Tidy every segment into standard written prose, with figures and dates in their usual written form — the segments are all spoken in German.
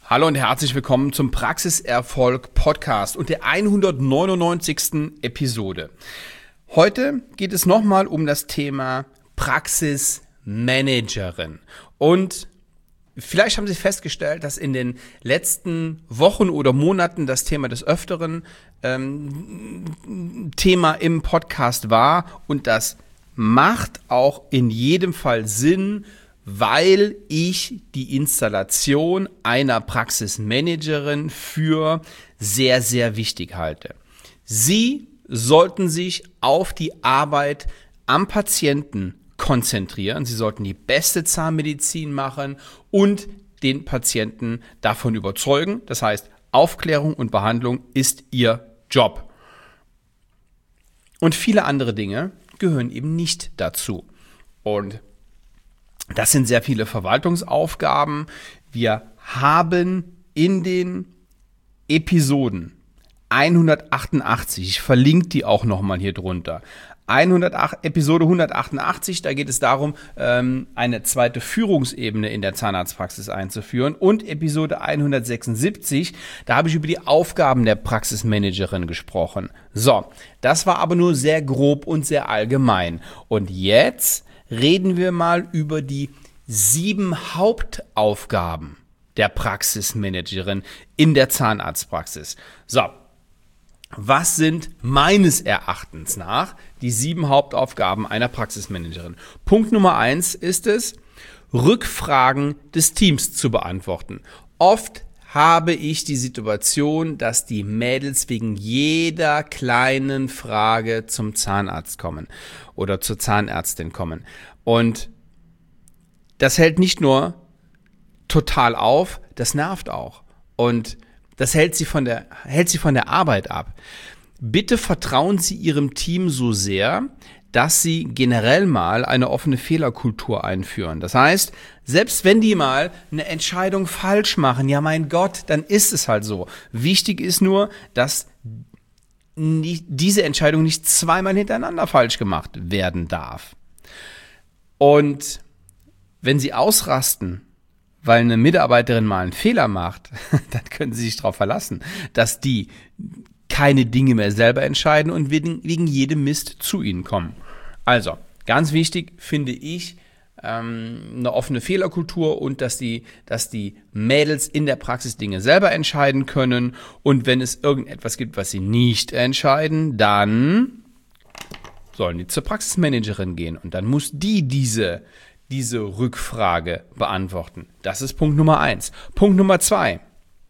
Hallo und herzlich willkommen zum Praxiserfolg Podcast und der 199. Episode. Heute geht es nochmal um das Thema Praxismanagerin. Und vielleicht haben Sie festgestellt, dass in den letzten Wochen oder Monaten das Thema des Öfteren Thema im Podcast war, und das macht auch in jedem Fall Sinn, weil ich die Installation einer Praxismanagerin für sehr, sehr wichtig halte. Sie sollten sich auf die Arbeit am Patienten konzentrieren. Sie sollten die beste Zahnmedizin machen und den Patienten davon überzeugen. Das heißt, Aufklärung und Behandlung ist Ihr Job. Und viele andere Dinge gehören eben nicht dazu. Und das sind sehr viele Verwaltungsaufgaben. Wir haben in den Episoden 188, ich verlinke die auch nochmal hier drunter, Episode 188, da geht es darum, eine zweite Führungsebene in der Zahnarztpraxis einzuführen, und Episode 176, da habe ich über die Aufgaben der Praxismanagerin gesprochen. So, das war aber nur sehr grob und sehr allgemein. Und jetzt reden wir mal über die 7 Hauptaufgaben der Praxismanagerin in der Zahnarztpraxis. So, was sind meines Erachtens nach die 7 Hauptaufgaben einer Praxismanagerin? Punkt Nummer 1 ist es, Rückfragen des Teams zu beantworten. Oft habe ich die Situation, dass die Mädels wegen jeder kleinen Frage zum Zahnarzt kommen oder zur Zahnärztin kommen. Und das hält nicht nur total auf, das nervt auch. Und das hält sie von der Arbeit ab. Bitte vertrauen Sie Ihrem Team so sehr, dass Sie generell mal eine offene Fehlerkultur einführen. Das heißt, selbst wenn die mal eine Entscheidung falsch machen, ja mein Gott, dann ist es halt so. Wichtig ist nur, dass diese Entscheidung nicht zweimal hintereinander falsch gemacht werden darf. Und wenn Sie ausrasten, weil eine Mitarbeiterin mal einen Fehler macht, dann können Sie sich darauf verlassen, dass die keine Dinge mehr selber entscheiden und wegen jedem Mist zu Ihnen kommen. Also, ganz wichtig finde ich, eine offene Fehlerkultur und dass die Mädels in der Praxis Dinge selber entscheiden können, und wenn es irgendetwas gibt, was sie nicht entscheiden, dann sollen die zur Praxismanagerin gehen und dann muss diese Rückfrage beantworten. Das ist Punkt Nummer 1. Punkt Nummer 2.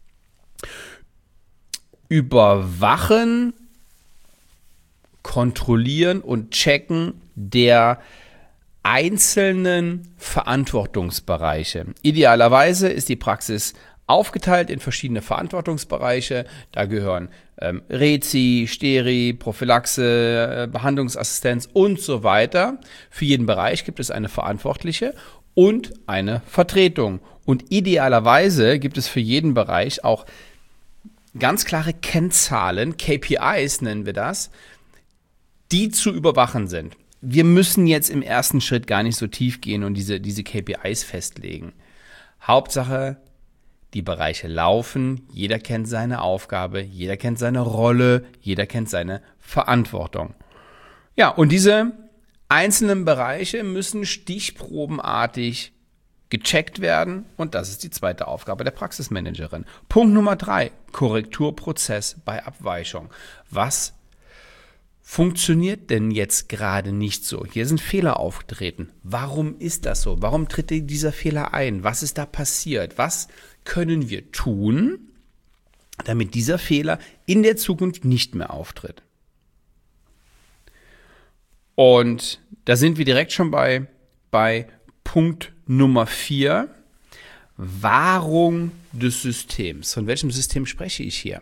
Überwachen, kontrollieren und checken der einzelnen Verantwortungsbereiche. Idealerweise ist die Praxis aufgeteilt in verschiedene Verantwortungsbereiche. Da gehören Rezi, Steri, Prophylaxe, Behandlungsassistenz und so weiter. Für jeden Bereich gibt es eine Verantwortliche und eine Vertretung. Und idealerweise gibt es für jeden Bereich auch ganz klare Kennzahlen, KPIs nennen wir das, die zu überwachen sind. Wir müssen jetzt im ersten Schritt gar nicht so tief gehen und diese KPIs festlegen. Hauptsache, die Bereiche laufen, jeder kennt seine Aufgabe, jeder kennt seine Rolle, jeder kennt seine Verantwortung. Ja, und diese einzelnen Bereiche müssen stichprobenartig gecheckt werden, und das ist die zweite Aufgabe der Praxismanagerin. Punkt Nummer 3, Korrekturprozess bei Abweichung. Was funktioniert denn jetzt gerade nicht so? Hier sind Fehler aufgetreten. Warum ist das so? Warum tritt dieser Fehler ein? Was ist da passiert? Was können wir tun, damit dieser Fehler in der Zukunft nicht mehr auftritt? Und da sind wir direkt schon bei Punkt Nummer 4. Wahrung des Systems. Von welchem System spreche ich hier?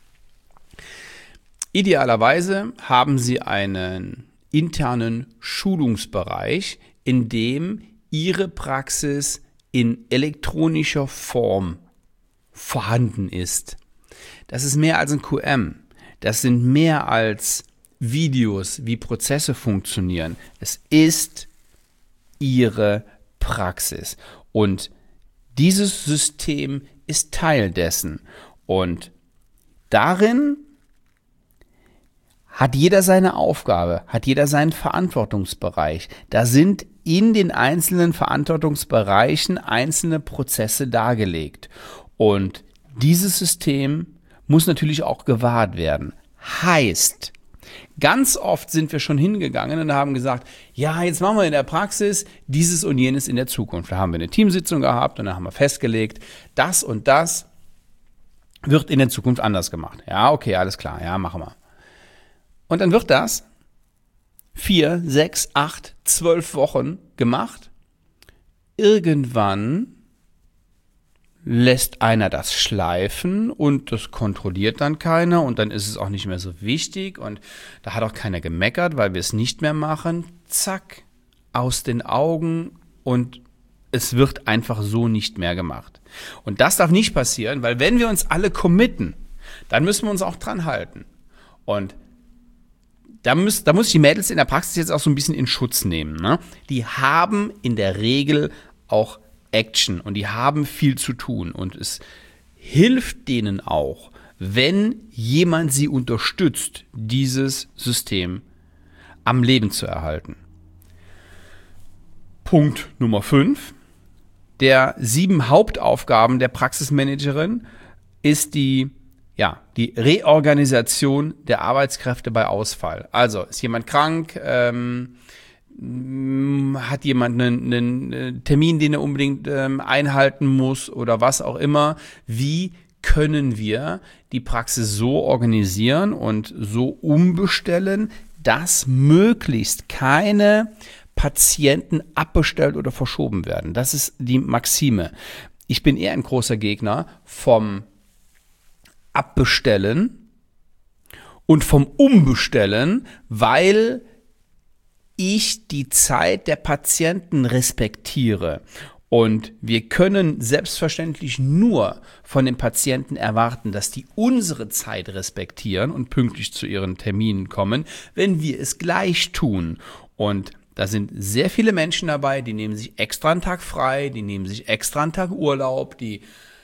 Idealerweise haben Sie einen internen Schulungsbereich, in dem Ihre Praxis in elektronischer Form vorhanden ist. Das ist mehr als ein QM. Das sind mehr als Videos, wie Prozesse funktionieren. Es ist Ihre Praxis. Und dieses System ist Teil dessen. Und darin hat jeder seine Aufgabe, hat jeder seinen Verantwortungsbereich. Da sind in den einzelnen Verantwortungsbereichen einzelne Prozesse dargelegt. Und dieses System muss natürlich auch gewahrt werden. Heißt, ganz oft sind wir schon hingegangen und haben gesagt, ja, jetzt machen wir in der Praxis dieses und jenes in der Zukunft. Da haben wir eine Teamsitzung gehabt und dann haben wir festgelegt, das und das wird in der Zukunft anders gemacht. Ja, okay, alles klar, ja, machen wir. Und dann wird das 4, 6, 8, 12 Wochen gemacht. Irgendwann lässt einer das schleifen und das kontrolliert dann keiner und dann ist es auch nicht mehr so wichtig und da hat auch keiner gemeckert, weil wir es nicht mehr machen. Zack, aus den Augen und es wird einfach so nicht mehr gemacht. Und das darf nicht passieren, weil wenn wir uns alle committen, dann müssen wir uns auch dran halten. Und da muss ich die Mädels in der Praxis jetzt auch so ein bisschen in Schutz nehmen. Ne? Die haben in der Regel auch Action und die haben viel zu tun. Und es hilft denen auch, wenn jemand sie unterstützt, dieses System am Leben zu erhalten. Punkt Nummer 5 der 7 Hauptaufgaben der Praxismanagerin ist die Reorganisation der Arbeitskräfte bei Ausfall. Also ist jemand krank, hat jemand einen Termin, den er unbedingt einhalten muss oder was auch immer. Wie können wir die Praxis so organisieren und so umbestellen, dass möglichst keine Patienten abbestellt oder verschoben werden? Das ist die Maxime. Ich bin eher ein großer Gegner vom Abbestellen und vom Umbestellen, weil ich die Zeit der Patienten respektiere. Und wir können selbstverständlich nur von den Patienten erwarten, dass die unsere Zeit respektieren und pünktlich zu ihren Terminen kommen, wenn wir es gleich tun. Und da sind sehr viele Menschen dabei, die nehmen sich extra einen Tag frei, die nehmen sich extra einen Tag Urlaub, die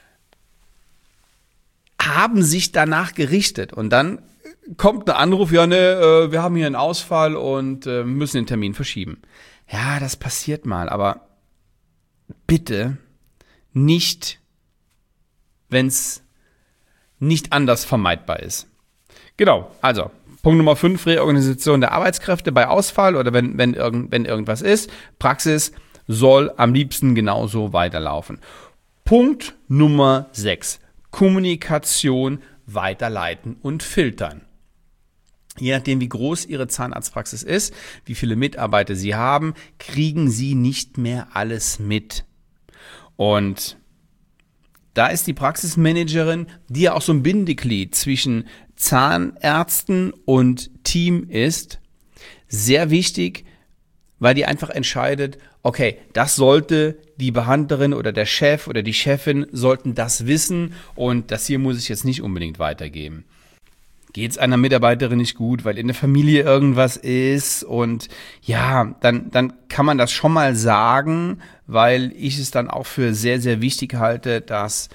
haben sich danach gerichtet und dann kommt ein Anruf, wir haben hier einen Ausfall und müssen den Termin verschieben. Ja, das passiert mal, aber bitte nicht, wenn es nicht anders vermeidbar ist. Genau, also Punkt Nummer 5, Reorganisation der Arbeitskräfte bei Ausfall oder wenn irgendwas ist. Praxis soll am liebsten genauso weiterlaufen. Punkt Nummer 6. Kommunikation weiterleiten und filtern. Je nachdem, wie groß Ihre Zahnarztpraxis ist, wie viele Mitarbeiter Sie haben, kriegen Sie nicht mehr alles mit. Und da ist die Praxismanagerin, die ja auch so ein Bindeglied zwischen Zahnärzten und Team ist, sehr wichtig, weil die einfach entscheidet, okay, das sollte die Behandlerin oder der Chef oder die Chefin sollten das wissen und das hier muss ich jetzt nicht unbedingt weitergeben. Geht es einer Mitarbeiterin nicht gut, weil in der Familie irgendwas ist und ja, dann kann man das schon mal sagen, weil ich es dann auch für sehr, sehr wichtig halte, dass,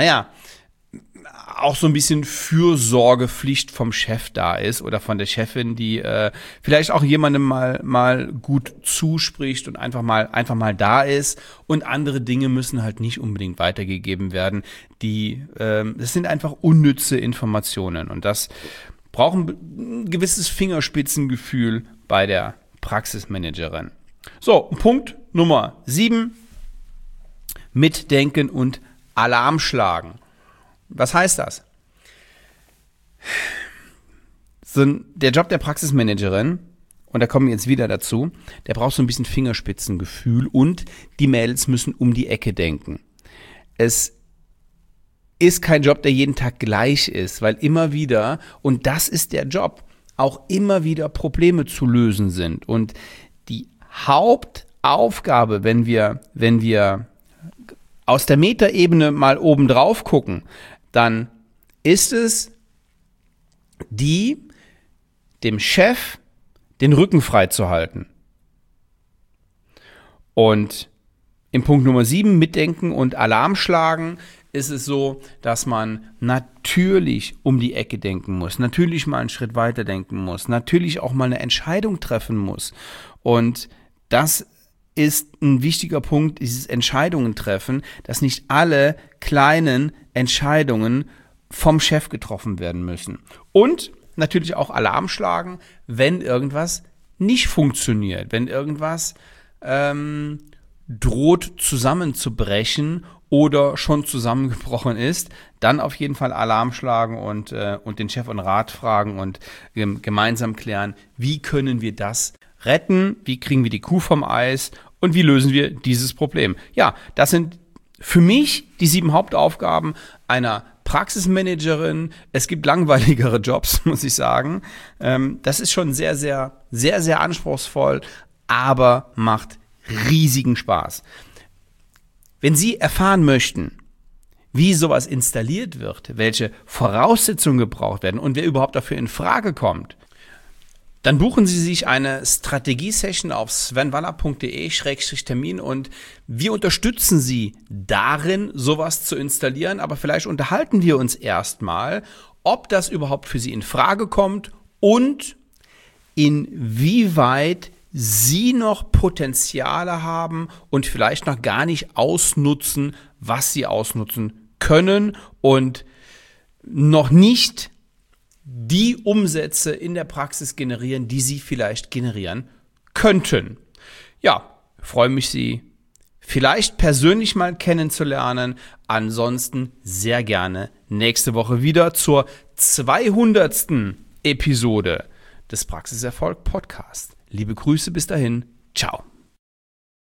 auch so ein bisschen Fürsorgepflicht vom Chef da ist oder von der Chefin, die vielleicht auch jemandem mal gut zuspricht und einfach mal da ist und andere Dinge müssen halt nicht unbedingt weitergegeben werden. Das sind einfach unnütze Informationen und das braucht ein gewisses Fingerspitzengefühl bei der Praxismanagerin. So, Punkt Nummer 7, Mitdenken und Alarm schlagen. Was heißt das? Der Job der Praxismanagerin, und da kommen wir jetzt wieder dazu, der braucht so ein bisschen Fingerspitzengefühl und die Mädels müssen um die Ecke denken. Es ist kein Job, der jeden Tag gleich ist, weil immer wieder, und das ist der Job, auch immer wieder Probleme zu lösen sind. Und die Hauptaufgabe, wenn wir aus der Metaebene mal oben drauf gucken, dann ist es dem Chef den Rücken frei zu halten. Und im Punkt Nummer 7, Mitdenken und Alarm schlagen, ist es so, dass man natürlich um die Ecke denken muss, natürlich mal einen Schritt weiter denken muss, natürlich auch mal eine Entscheidung treffen muss. Und das ist ein wichtiger Punkt, dieses Entscheidungen treffen, dass nicht alle kleinen Entscheidungen vom Chef getroffen werden müssen. Und natürlich auch Alarm schlagen, wenn irgendwas nicht funktioniert, wenn irgendwas droht zusammenzubrechen oder schon zusammengebrochen ist, dann auf jeden Fall Alarm schlagen und den Chef und Rat fragen und gemeinsam klären, wie können wir das retten, wie kriegen wir die Kuh vom Eis und wie lösen wir dieses Problem. Ja, das sind für mich die 7 Hauptaufgaben einer Praxismanagerin. Es gibt langweiligere Jobs, muss ich sagen. Das ist schon sehr, sehr, sehr, sehr anspruchsvoll, aber macht riesigen Spaß. Wenn Sie erfahren möchten, wie sowas installiert wird, welche Voraussetzungen gebraucht werden und wer überhaupt dafür in Frage kommt, dann buchen Sie sich eine Strategie-Session auf svenwaller.de/termin und wir unterstützen Sie darin, sowas zu installieren, aber vielleicht unterhalten wir uns erstmal, ob das überhaupt für Sie in Frage kommt und inwieweit Sie noch Potenziale haben und vielleicht noch gar nicht ausnutzen, was Sie ausnutzen können und noch nicht die Umsätze in der Praxis generieren, die Sie vielleicht generieren könnten. Ja, freue mich, Sie vielleicht persönlich mal kennenzulernen. Ansonsten sehr gerne nächste Woche wieder zur 200. Episode des Praxiserfolg Podcasts. Liebe Grüße bis dahin. Ciao.